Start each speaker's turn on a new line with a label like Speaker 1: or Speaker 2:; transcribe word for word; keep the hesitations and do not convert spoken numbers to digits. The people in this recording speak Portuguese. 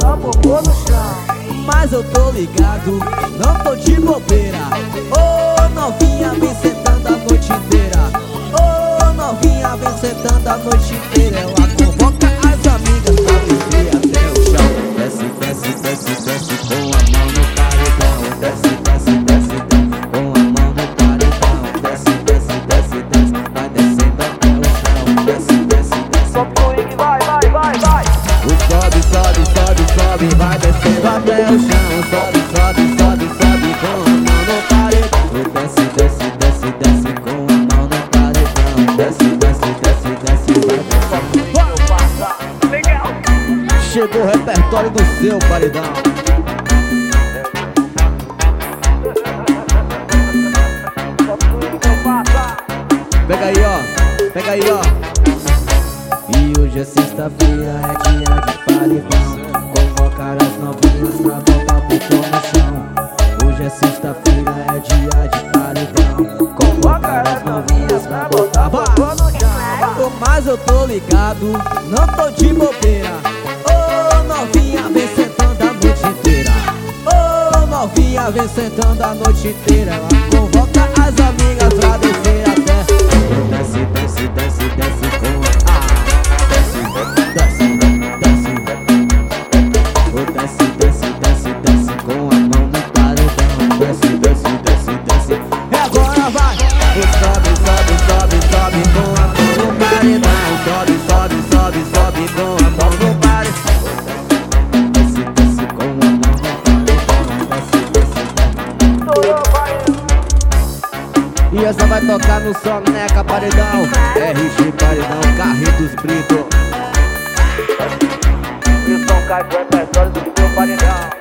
Speaker 1: Só popô no chão.
Speaker 2: Mas eu tô ligado, não tô de bobeira. Ô novinha, vem sentando a noite inteira. Ô novinha, vem sentando a noite inteira. Ela convoca as amigas pra descer até o chão. Desce, desce, desce, desce com a mão no paredão. Desce, desce, desce, desce com a mão no paredão. Desce, desce, desce, desce, vai descendo até o chão. Desce, desce, desce.
Speaker 1: Sobe o swing, vai, vai, vai, vai.
Speaker 2: Sobe, sobe, sobe, sobe, vai descendo até o chão. Sobe, sobe, sobe, sobe com a mão no paredão. Desce, desce, desce, desce com a mão no paredão. Desce, desce, desce, desce, vai descendo. Chegou o repertório do seu paredão. Pega aí, ó, pega aí, ó. E hoje é sexta-feira, é dia de paredão. Convocar as novinhas pra voltar pro pó no chão. Hoje é sexta-feira, é dia de paredão. Convocar as novinhas pra voltar pro pó no chão. Mas eu tô ligado, não tô de bobeira. Ô novinha, vem sentando a noite inteira. Ô novinha, vem sentando a noite inteira. Ela convoca as amigas pra descer até. Desce, desce, desce, desce com a... Desce, desce, oh, desce, desce, desce, desce com a mão no paredão. Desce, desce, desce, desce. E agora vai! Oh, sobe, sobe, sobe, sobe com a mão no paredão. Sobe, sobe, sobe, sobe com a mão no paredão. Desce, desce com a mão no paredão. Desce, desce, desce. E essa vai tocar no Soneca Paredão. R G Paredão, Carritos Brito.
Speaker 1: E o som cai pro repertório do meu paredão.